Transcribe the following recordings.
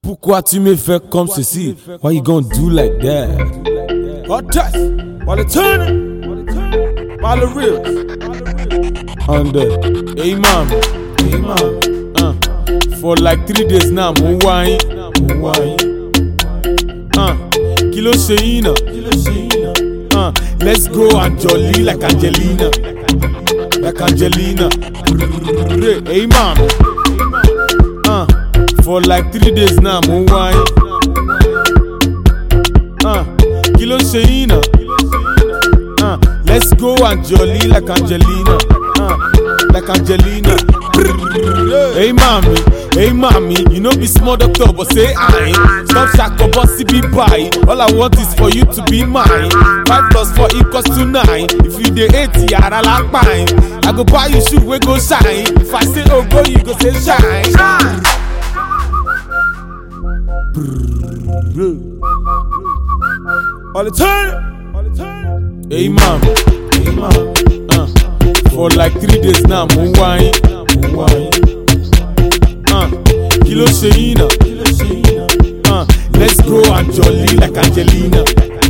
Pourquoi tu me fais comme ceci? Why you gonna do like that? Hot test, while it turning, while the reels. On the Imam, for like 3 days now, mo wine. Kilo Sheina, let's go and jolly like Angelina, Imam. For like 3 days now, mo wine. Kilo Sheina, let's go and jolly like Angelina, Hey mommy, you know be small doctor, but say I stop shako bossy be buy. All I want is for you to be mine. 5 + 4 = 9. If you dey 8, yara like mine. I go buy you shoe we go shine. If I say oh go, you go say shine. All the turn. Hey mom, for like 3 days now, mo wine. Kilo Sheina, let's go and jolly like Angelina,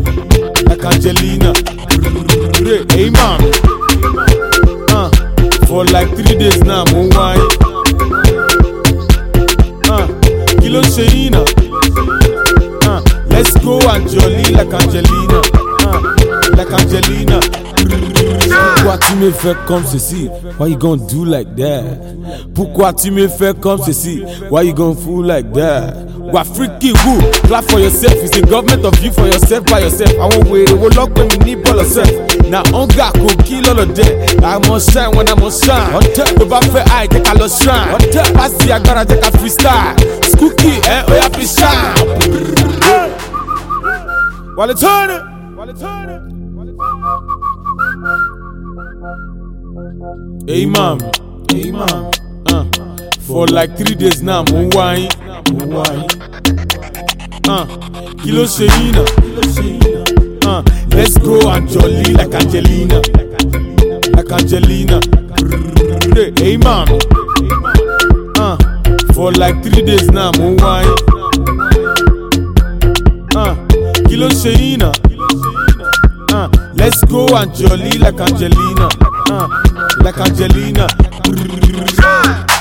Hey mom, for like 3 days now, mo wine. Kilo Sheina, let's go and jolly like Angelina, Pourquoi tu me fais comme ceci? Why you gonna do like that? Pourquoi tu me fais comme ceci? Why you gonna fool like that? Wa freaky woo, clap for yourself. It's the government of you for yourself by yourself. I won't wait, it will lock when we need all yourself. Now hunger could kill all of them. I must shine when I must shine. The buffet I take a lot shine. Pass the agora take a freestyle. Skooky, oh yeah, be shine. While it turning. Hey mom, for like 3 days now, mo wine. Kilo Sheina, let's go and jolly like Angelina, Hey mom, for like 3 days now, mo wine. Kilo Sheina, let's go and jolly like Angelina,